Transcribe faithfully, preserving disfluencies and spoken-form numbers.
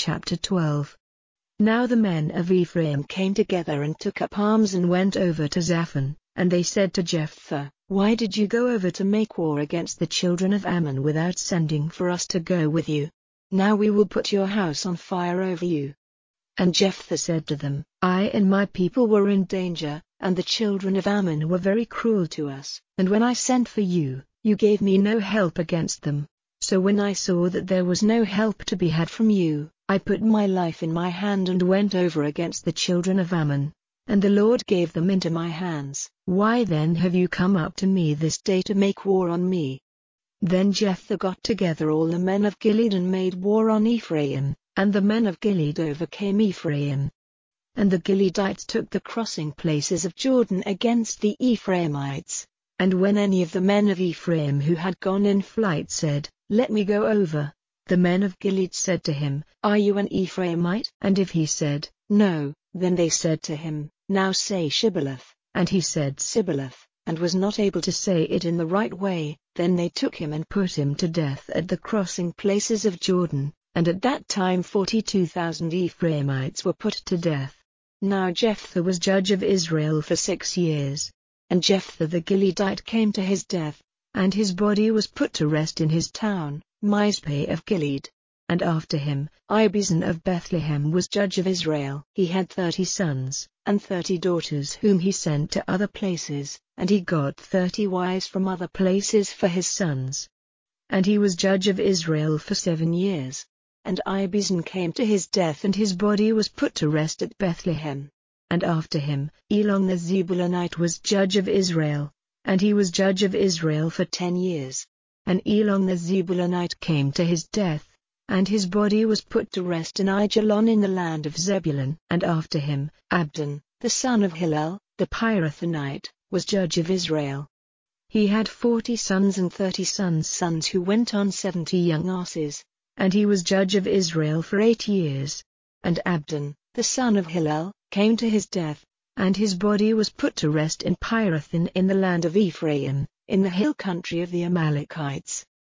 chapter twelve. Now the men of Ephraim came together and took up arms and went over to Zaphon, and they said to Jephthah, "Why did you go over to make war against the children of Ammon without sending for us to go with you? Now we will put your house on fire over you." And Jephthah said to them, "I and my people were in danger, and the children of Ammon were very cruel to us, and when I sent for you, you gave me no help against them. So when I saw that there was no help to be had from you, I put my life in my hand and went over against the children of Ammon, and the Lord gave them into my hands. Why then have you come up to me this day to make war on me?" Then Jephthah got together all the men of Gilead and made war on Ephraim, and the men of Gilead overcame Ephraim. And the Gileadites took the crossing places of Jordan against the Ephraimites. And when any of the men of Ephraim who had gone in flight said, "Let me go over," the men of Gilead said to him, "Are you an Ephraimite?" And if he said, "No," then they said to him, "Now say Shibboleth," and he said Sibboleth, and was not able to say it in the right way. Then they took him and put him to death at the crossing places of Jordan, and at that time forty-two thousand Ephraimites were put to death. Now Jephthah was judge of Israel for six years. And Jephthah the Gileadite came to his death, and his body was put to rest in his town, Mizpeh of Gilead. And after him, Ibzan of Bethlehem was judge of Israel. He had thirty sons, and thirty daughters whom he sent to other places, and he got thirty wives from other places for his sons. And he was judge of Israel for seven years. And Ibzan came to his death and his body was put to rest at Bethlehem. And after him, Elon the Zebulunite was judge of Israel, and he was judge of Israel for ten years. And Elon the Zebulunite came to his death, and his body was put to rest in Aijalon in the land of Zebulun. And after him, Abdon, the son of Hillel, the Pirathonite, was judge of Israel. He had forty sons and thirty sons' sons who went on seventy young asses, and he was judge of Israel for eight years. And Abdon, the son of Hillel, came to his death, and his body was put to rest in Pirathon in the land of Ephraim, in the hill country of the Amalekites.